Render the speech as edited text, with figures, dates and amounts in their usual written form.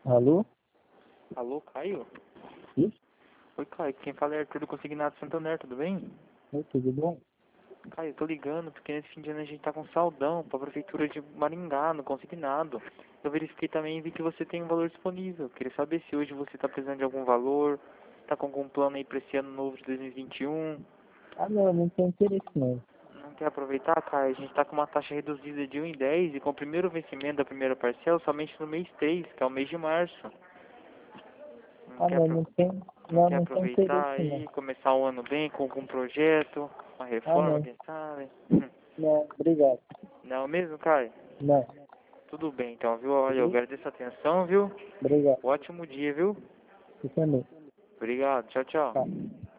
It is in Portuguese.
Alô? Alô, Caio? Isso? Oi, Caio. Quem fala é Arthur do Consignado Santander, tudo bem? Oi, tudo bom? Caio, eu tô ligando porque nesse fim de ano a gente tá com saldão pra Prefeitura de Maringá, no Consignado. Eu verifiquei também e vi que você tem um valor disponível. Queria saber se hoje você tá precisando de algum valor, tá com algum plano aí pra esse ano novo de 2021. Ah, não tem interesse não. Não quer aproveitar, Caio? A gente tá com uma taxa reduzida de 1,10 e com o primeiro vencimento da primeira parcela somente no mês 3, que é o mês de março. Não Ah, quer não aproveitar? tem, Não não, quer não tem aproveitar interesse não. aí, começar o ano bem com algum projeto, uma Ah, reforma, não, quem sabe? não, obrigado. Não mesmo, Caio? Não, Tudo bem então, viu? Olha, eu beleza? agradeço a atenção, viu? Obrigado. Ótimo dia, viu? Você também. Obrigado, tchau, tchau. Tá.